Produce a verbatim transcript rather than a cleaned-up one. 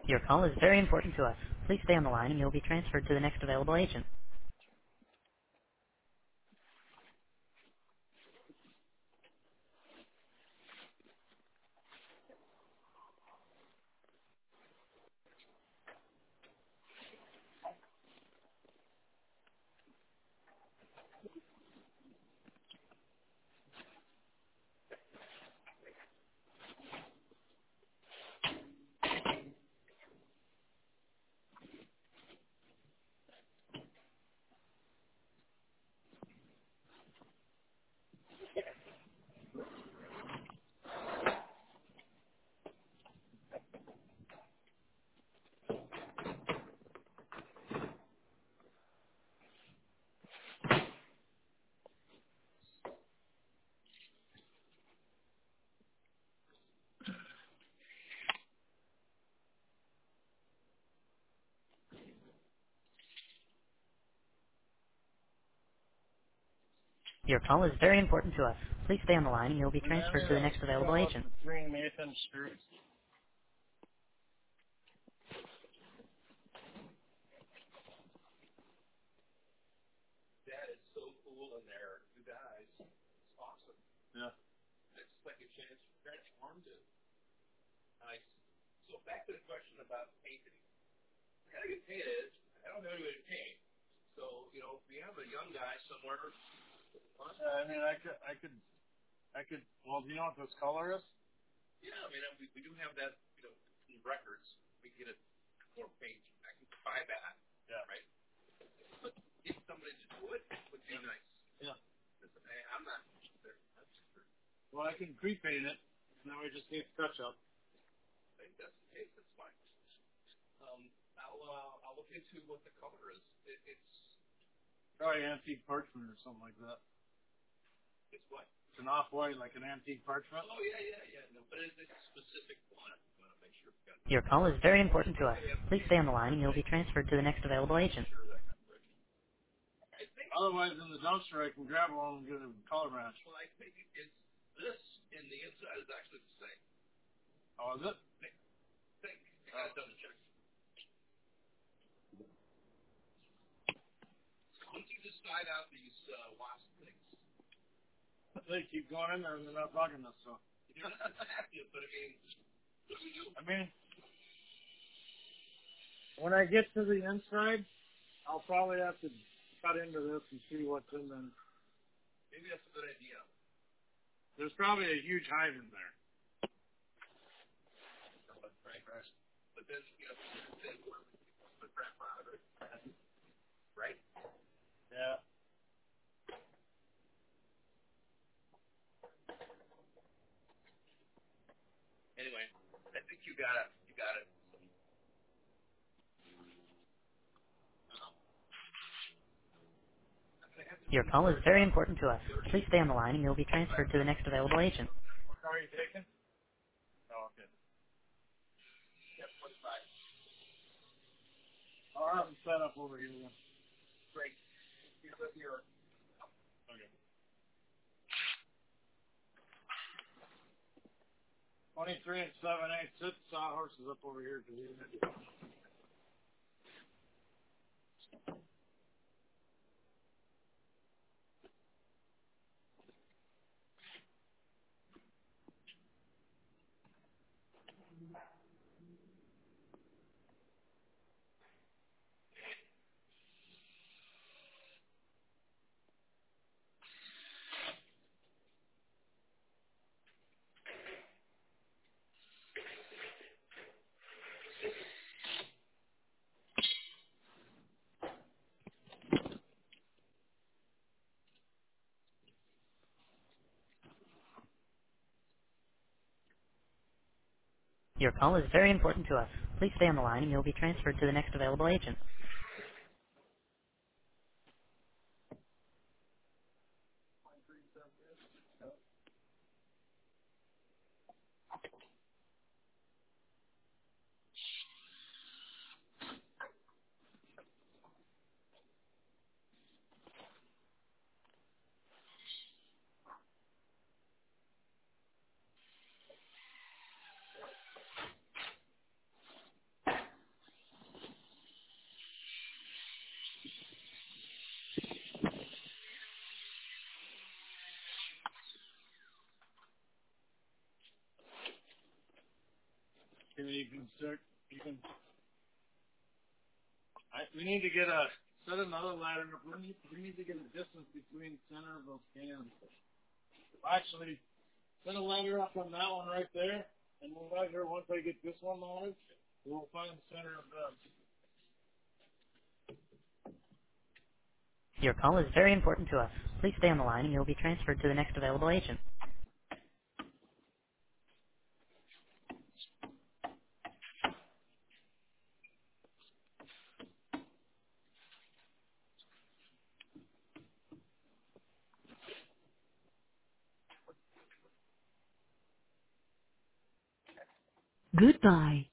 Your call is very important to us. Please stay on the line and you'll be transferred to the next available agent. Your call is very important to us. Please stay on the line and you'll be And then transferred it to the is next available twelve agent. to three Nathan Street. Yeah. Uh, I mean, I could, I could, I could. Well, do you know what this color is? Yeah. Yeah. Well, I can pre-paint it, and then we just need touch up. Probably antique parchment or something like that. It's an off-white, like an antique parchment. Your call is very important to us. Please stay on the line and you'll be transferred to the next available agent. Otherwise, in the dumpster, I can grab one and get a color match. Oh, is it? They keep going in there and they're not bugging us, so. I mean, when I get to the inside, I'll probably have to cut into this and see what's in there. There's probably a huge hive in there. Yeah. Your call is very important to us. Please stay on the line and you'll be transferred to the next available agent. What car are you taking? Oh, okay. I'll have them set up over here then. Okay. twenty-three and seven eighths. Sit sawhorses up over here. Your call is very important to us. Please stay on the line and you'll be transferred to the next available agent. Okay, you can start. You can. I, we need to get a set another ladder up. We need, we need to get a distance between the center of those cans. Actually, set a ladder up on that one right there, and we'll measure once I get this one mounted. We'll find the center of the. Your call is very important to us. Please stay on the line and you'll be transferred to the next available agent. Goodbye.